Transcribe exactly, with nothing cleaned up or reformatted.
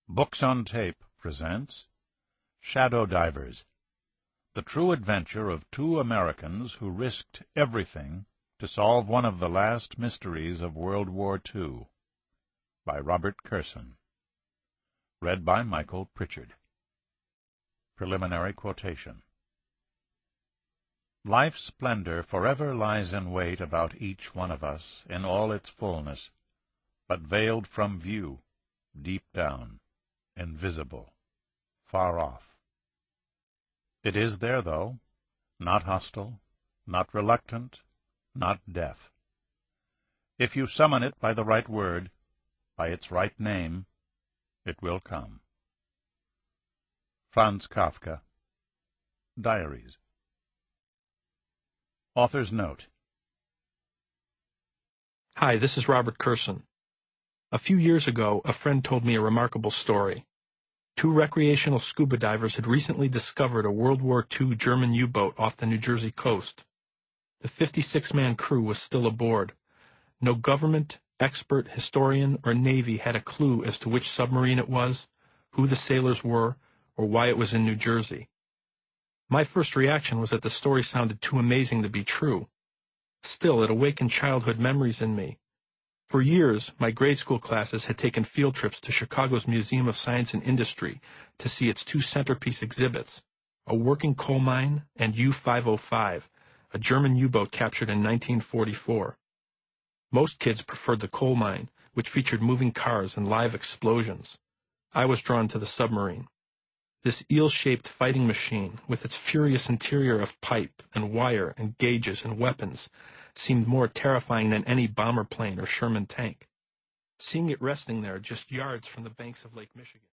Books on Tape presents Shadow Divers, the true adventure of two Americans who risked everything to solve one of the last mysteries of World War Two, by Robert Kurson. Read by Michael Pritchard. Preliminary quotation. Life's splendor forever lies in wait about each one of us in all its fullness, but veiled from view, deep down, invisible, far off. It is there, though, not hostile, not reluctant, not deaf. If you summon it by the right word, by its right name, it will come. Franz Kafka, Diaries. Author's Note. Hi, this is Robert Kurson. A few years ago, a friend told me a remarkable story. Two recreational scuba divers had recently discovered a World War Two German U-boat off the New Jersey coast. The fifty-six man crew was still aboard. No government, expert, historian, or Navy had a clue as to which submarine it was, who the sailors were, or why it was in New Jersey. My first reaction was that the story sounded too amazing to be true. Still, it awakened childhood memories in me. For years, my grade school classes had taken field trips to Chicago's Museum of Science and Industry to see its two centerpiece exhibits, a working coal mine and U five oh five, a German U-boat captured in nineteen forty-four. Most kids preferred the coal mine, which featured moving cars and live explosions. I was drawn to the submarine. This eel-shaped fighting machine, with its furious interior of pipe and wire and gauges and weapons, seemed more terrifying than any bomber plane or Sherman tank. Seeing it resting there just yards from the banks of Lake Michigan,